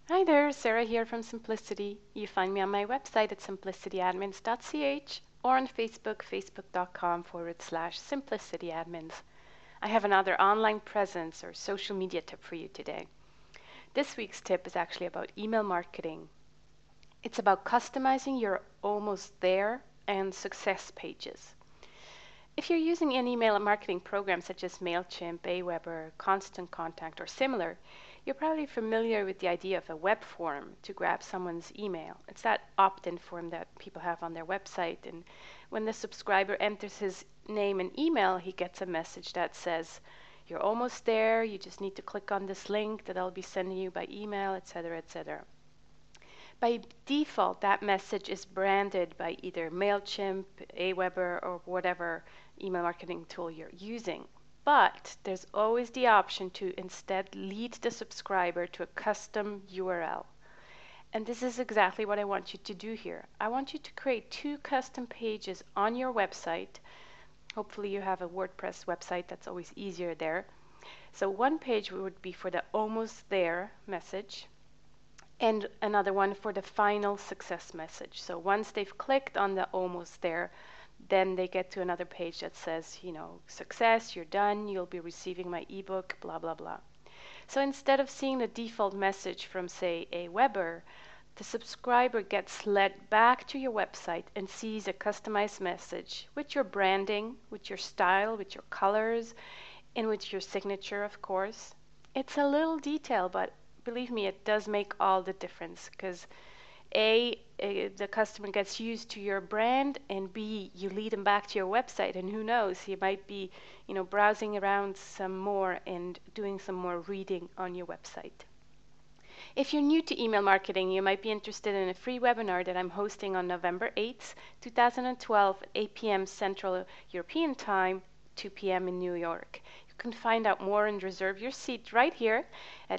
Hi there, Sarah here from Simplicity. You find me on my website at simplicityadmins.ch or on Facebook, facebook.com/simplicityadmins. I have another online presence or social media tip for you today. This week's tip is actually about email marketing. It's about customizing your almost there and success pages. If you're using an email marketing program such as MailChimp, Aweber, Constant Contact, or similar, you're probably familiar with the idea of a web form to grab someone's email. It's that opt-in form that people have on their website, and when the subscriber enters his name and email, he gets a message that says, "You're almost there, you just need to click on this link that I'll be sending you by email," etc., etc. By default, that message is branded by either MailChimp, Aweber, or whatever email marketing tool you're using. But there's always the option to instead lead the subscriber to a custom URL. And this is exactly what I want you to do here. I want you to create 2 custom pages on your website. Hopefully you have a WordPress website, that's always easier there. So one page would be for the almost there message, and another one for the final success message. So once they've clicked on the almost there, then they get to another page that says, success, you're done, you'll be receiving my ebook, blah, blah, blah. So instead of seeing the default message from, say, Aweber, the subscriber gets led back to your website and sees a customized message with your branding, with your style, with your colors, and with your signature, of course. It's a little detail, but believe me, it does make all the difference, because the customer gets used to your brand, and B, you lead them back to your website, and who knows, he might be, browsing around some more and doing some more reading on your website. If you're new to email marketing, you might be interested in a free webinar that I'm hosting on November 8th, 2012 at 8 p.m. Central European Time, 2 p.m. in New York. You can find out more and reserve your seat right here at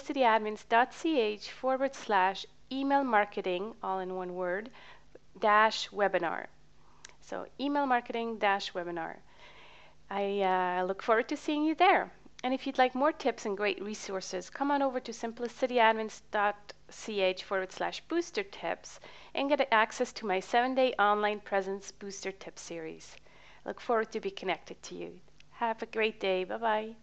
simplicityadmins.ch/email marketing, all in one word, -webinar. So email marketing -webinar. I look forward to seeing you there. And if you'd like more tips and great resources, come on over to simplicityadmins.ch/booster tips and get access to my 7-day online presence booster tip series. I look forward to be connected to you. Have a great day. Bye-bye.